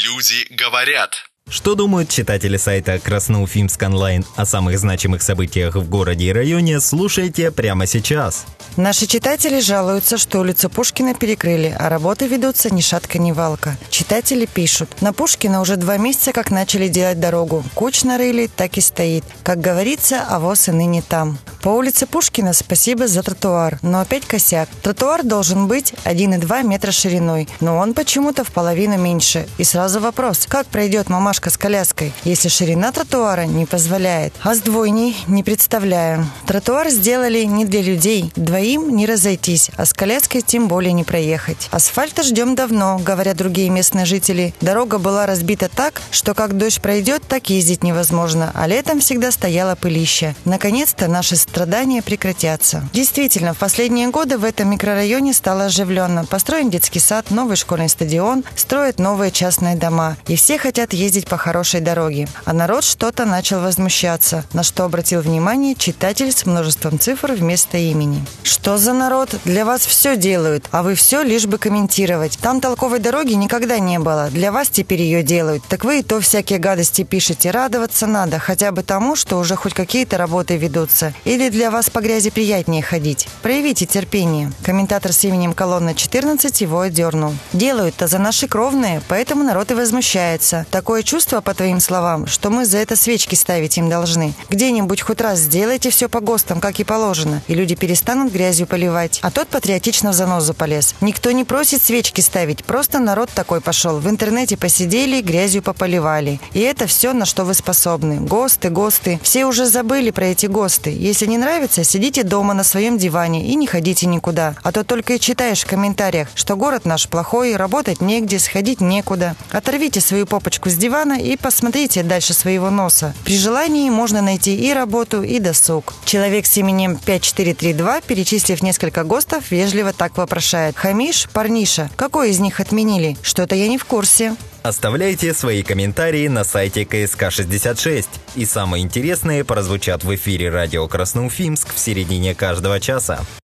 Люди говорят. Что думают читатели сайта Красноуфимск онлайн о самых значимых событиях в городе и районе, слушайте прямо сейчас. Наши читатели жалуются, что улицу Пушкина перекрыли, а работы ведутся ни шатка, ни валка. Читатели пишут: на Пушкина уже 2 месяца как начали делать дорогу. Куч нарыли, так и стоит. Как говорится, авось и ныне там. По улице Пушкина спасибо за тротуар, но опять косяк. Тротуар должен быть 1,2 метра шириной, но он почему-то в половину меньше. И сразу вопрос: как пройдет мамашка с коляской, если ширина тротуара не позволяет? А с двойней не представляю. Тротуар сделали не для людей, двоим не разойтись, а с коляской тем более не проехать. Асфальта ждем давно, говорят другие местные жители. Дорога была разбита так, что как дождь пройдет, так ездить невозможно, а летом всегда стояло пылище. Наконец-то наши страдания прекратятся. Действительно, в последние годы в этом микрорайоне стало оживленно. Построен детский сад, новый школьный стадион, строят новые частные дома. И все хотят ездить по хорошей дороге. А народ что-то начал возмущаться, на что обратил внимание читатель с множеством цифр вместо имени. Что за народ? Для вас все делают, а вы все лишь бы комментировать. Там толковой дороги никогда не было. Для вас теперь ее делают. Так вы и то всякие гадости пишете. Радоваться надо хотя бы тому, что уже хоть какие-то работы ведутся. Или для вас по грязи приятнее ходить? Проявите терпение. Комментатор с именем Колонна 14 его одернул. Делают-то за наши кровные, поэтому народ и возмущается. Такое чувство, по твоим словам, что мы за это свечки ставить им должны. Где-нибудь хоть раз сделайте все по ГОСТам, как и положено, и люди перестанут грязью поливать. А тот патриотично в занозу полез. Никто не просит свечки ставить, просто народ такой пошел. В интернете посидели, грязью пополивали. И это все, на что вы способны. ГОСТы, ГОСТы. Все уже забыли про эти ГОСТы. Если не нравится, сидите дома на своем диване и не ходите никуда. А то только и читаешь в комментариях, что город наш плохой, работать негде, сходить некуда. Оторвите свою попочку с дивана и посмотрите дальше своего носа. При желании можно найти и работу, и досуг. Человек с именем 5432, перечислив несколько ГОСТов, вежливо так вопрошает: хамиш, парниша, какой из них отменили? Что-то я не в курсе. Оставляйте свои комментарии на сайте КСК-66. И самые интересные прозвучат в эфире радио Красноуфимск в середине каждого часа.